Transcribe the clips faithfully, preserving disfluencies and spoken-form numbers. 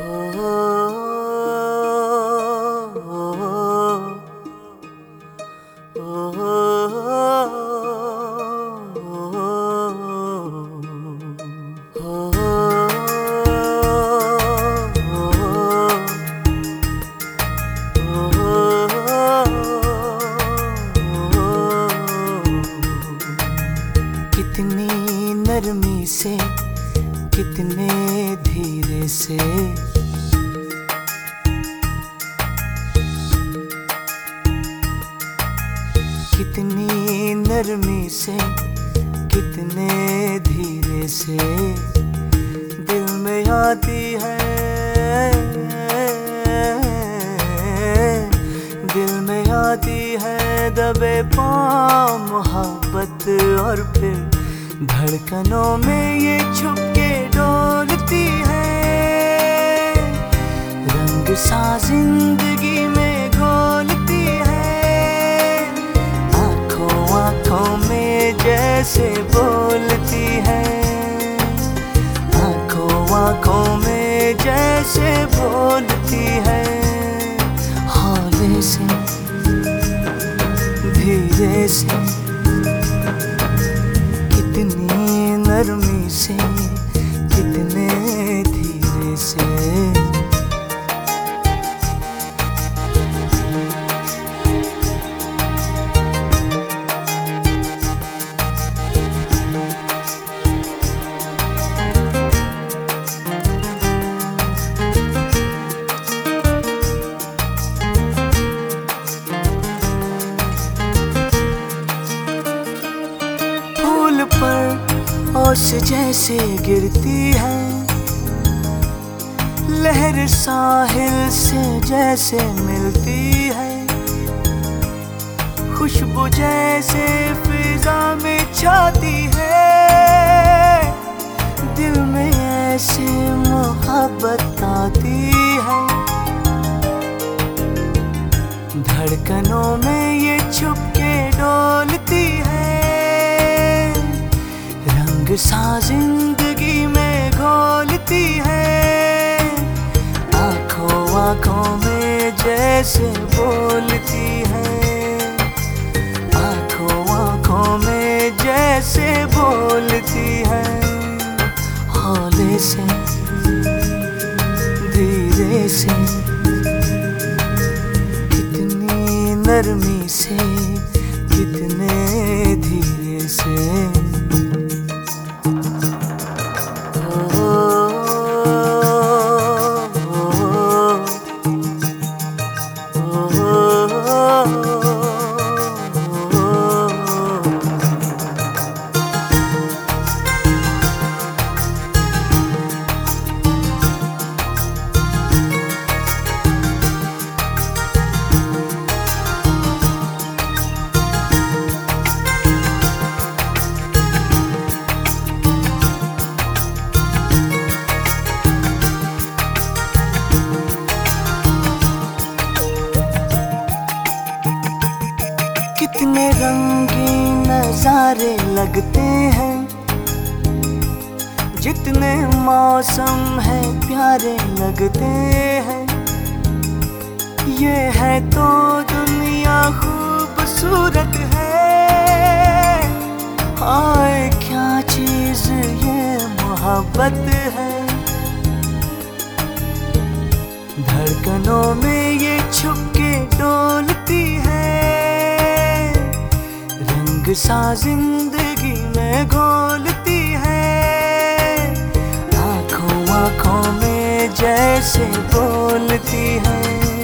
कितनी नरमी से, कितने धीरे से, कितनी नरमी से, कितने धीरे से दिल में आती है, दिल में आती है दबे पाँव मोहब्बत। और फिर धड़कनों में ये छुप के डोलती है, रंग सा जिंदगी में घोलती है, आंखों आंखों में जैसे बोलती है, आंखों आंखों में जैसे बोलती है, हौले से धीरे से, कितनी नरमी से, कितने धीरे से। फूल पर ओस जैसे गिरती है, लहर साहिल से जैसे मिलती है, खुशबू जैसे फिजा में छाती है, दिल में ऐसे मोहब्बत आती है, धड़कनों में ये छुप के डोलती है, रंग सा जिंदगी में घोलती है, आंखों आंखों में जैसे बोलती है, आंखों आंखों में जैसे बोलती है, हौले से धीरे से, कितनी नरमी से, कितने धीरे से। कितने रंगीन नजारे लगते हैं, जितने मौसम है प्यारे लगते हैं, ये है तो दुनिया खूबसूरत है, हाय क्या चीज ये मोहब्बत है, धड़कनों में ये छुप के डोलती है, रंग सा जिंदगी में घोलती है, आंखों आंखों में जैसे बोलती है,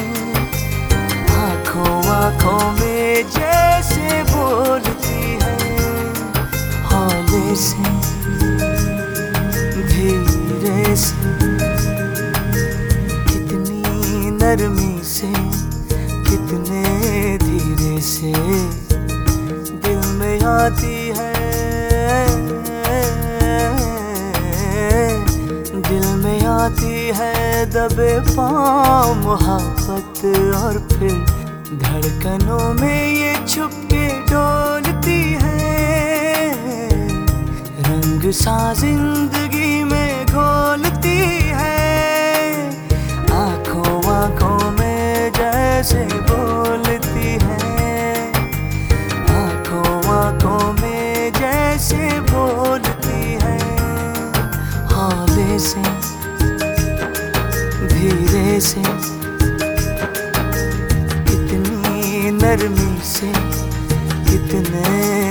आंखों आंखों में जैसे बोलती है, हौले से धीरे से, कितनी नरमी से, कितने धीरे से दिल में आती है, दिल में आती है दबे पाँव मोहब्बत। और फिर धड़कनों में ये छुप के डोलती है, रंग सा जिंदगी में घोलती है, आंखों में जैसे बोलती है, आंखों आंखों में जैसे बोलती है। हौले से धीरे से कितनी नरमी से, कितने